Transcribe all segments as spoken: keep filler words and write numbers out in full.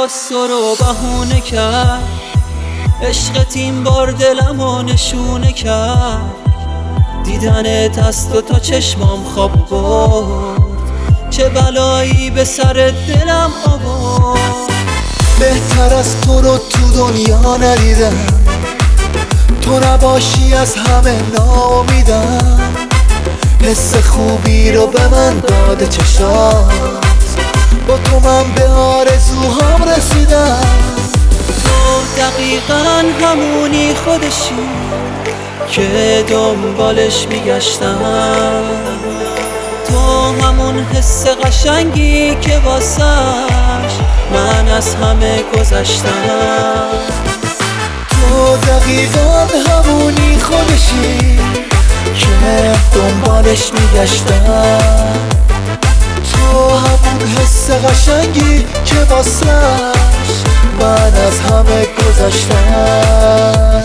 درست تو رو بهونه کرد، عشقت این بار دلمو نشونه کرد. دیدنت از تو تا چشمام خواب برد، چه بلایی به سر دلم آورد. بهتر از تو رو تو دنیا ندیدم، تو نباشی از همه ناامیدم. حس خوبی رو به من داده چشات، با تو من به آرزوهام رسیدم. تو دقیقاً همونی خودشی که دنبالش میگشتم، تو همون حس قشنگی که واسش من از همه گذشتم. تو دقیقاً همونی خودشی که دنبالش میگشتم، تو همون حس قشنگی که واسش من از همه گذشتم.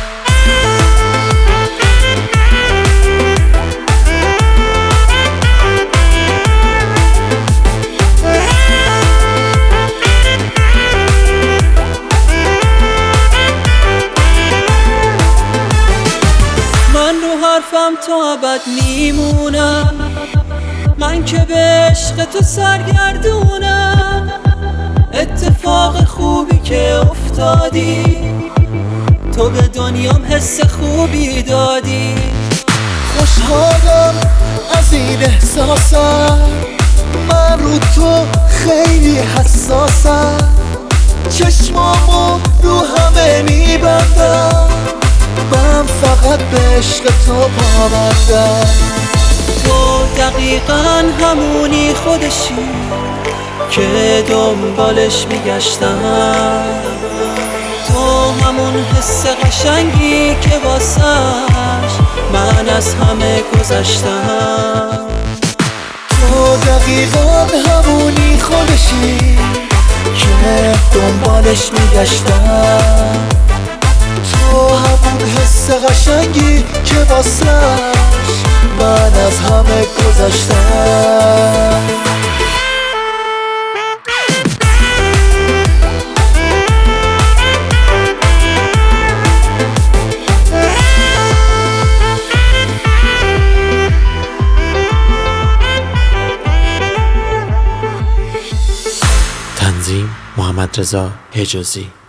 حرفم تو ابد میمونم، من که به عشق تو سرگردونم. اتفاق خوبی که افتادی، تو به دنیام حس خوبی دادی. خوشحالم از این احساسم، من رو تو خیلی حساسم. چشمامو رو همه میبندم، من فقط به عشق تو پابندم. تو دقیقاً همونی خودشی که دنبالش میگشتم، تو همون حس قشنگی که واسش من از همه گذشتم. تو دقیقاً همونی خودشی که دنبالش میگشتم، تو همون حس قشنگی که واسش من از همه گذشتم. تنظیم محمد رضا حجازی.